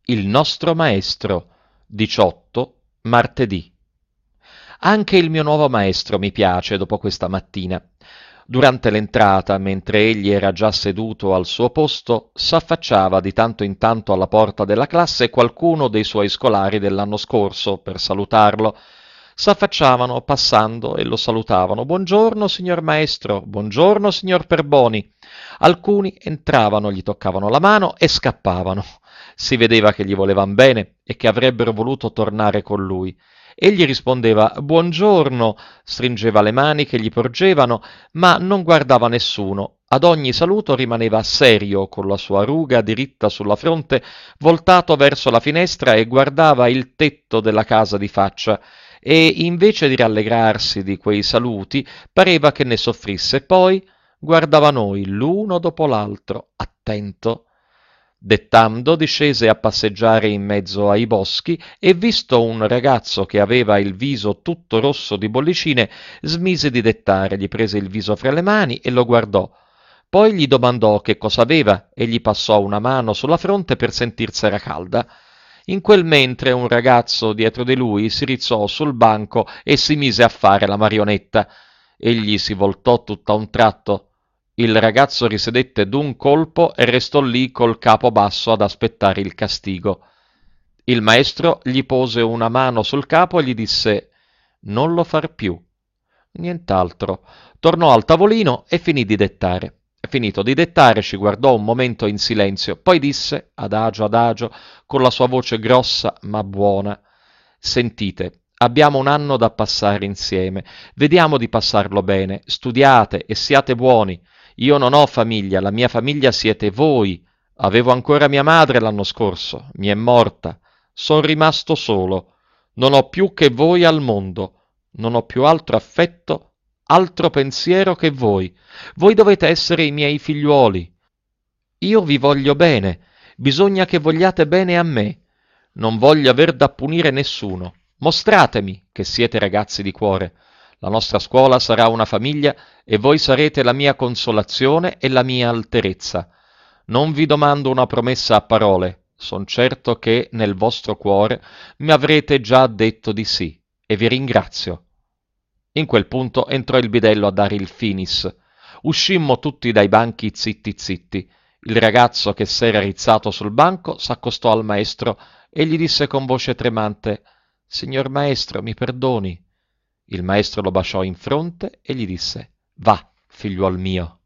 Il nostro maestro, 18, martedì. Anche il mio nuovo maestro mi piace dopo questa mattina. Durante l'entrata, mentre egli era già seduto al suo posto, s'affacciava di tanto in tanto alla porta della classe qualcuno dei suoi scolari dell'anno scorso per salutarlo. S'affacciavano passando e lo salutavano. Buongiorno, signor maestro. Buongiorno, signor Perboni. Alcuni entravano, gli toccavano la mano e scappavano. Si vedeva che gli volevan bene e che avrebbero voluto tornare con lui. Egli rispondeva buongiorno, stringeva le mani che gli porgevano, ma non guardava nessuno. Ad ogni saluto rimaneva serio, con la sua ruga diritta sulla fronte, voltato verso la finestra e guardava il tetto della casa di faccia. E invece di rallegrarsi di quei saluti, pareva che ne soffrisse. Poi guardava noi l'uno dopo l'altro, attento. Dettando, discese a passeggiare in mezzo ai boschi e, visto un ragazzo che aveva il viso tutto rosso di bollicine, smise di dettare, gli prese il viso fra le mani e lo guardò. Poi gli domandò che cosa aveva e gli passò una mano sulla fronte per sentirsela calda. In quel mentre un ragazzo dietro di lui si rizzò sul banco e si mise a fare la marionetta. Egli si voltò tutto a un tratto. Il ragazzo risedette d'un colpo e restò lì col capo basso ad aspettare il castigo. Il maestro gli pose una mano sul capo e gli disse «Non lo far più». Nient'altro. Tornò al tavolino e finì di dettare. Finito di dettare, ci guardò un momento in silenzio, poi disse, adagio, con la sua voce grossa ma buona, «Sentite, abbiamo un anno da passare insieme. Vediamo di passarlo bene. Studiate e siate buoni. Io non ho famiglia, la mia famiglia siete voi. Avevo ancora mia madre l'anno scorso, mi è morta. Son rimasto solo. Non ho più che voi al mondo. Non ho più altro affetto, altro pensiero che voi. Voi dovete essere i miei figliuoli. Io vi voglio bene. Bisogna che vogliate bene a me. Non voglio aver da punire nessuno. Mostratemi che siete ragazzi di cuore. La nostra scuola sarà una famiglia e voi sarete la mia consolazione e la mia alterezza. Non vi domando una promessa a parole, son certo che nel vostro cuore mi avrete già detto di sì, e vi ringrazio. In quel punto entrò il bidello a dare il finis. Uscimmo tutti dai banchi zitti zitti. Il ragazzo che s'era rizzato sul banco s'accostò al maestro e gli disse con voce tremante «Signor maestro, mi perdoni». Il maestro lo baciò in fronte e gli disse «Va, figliuol mio».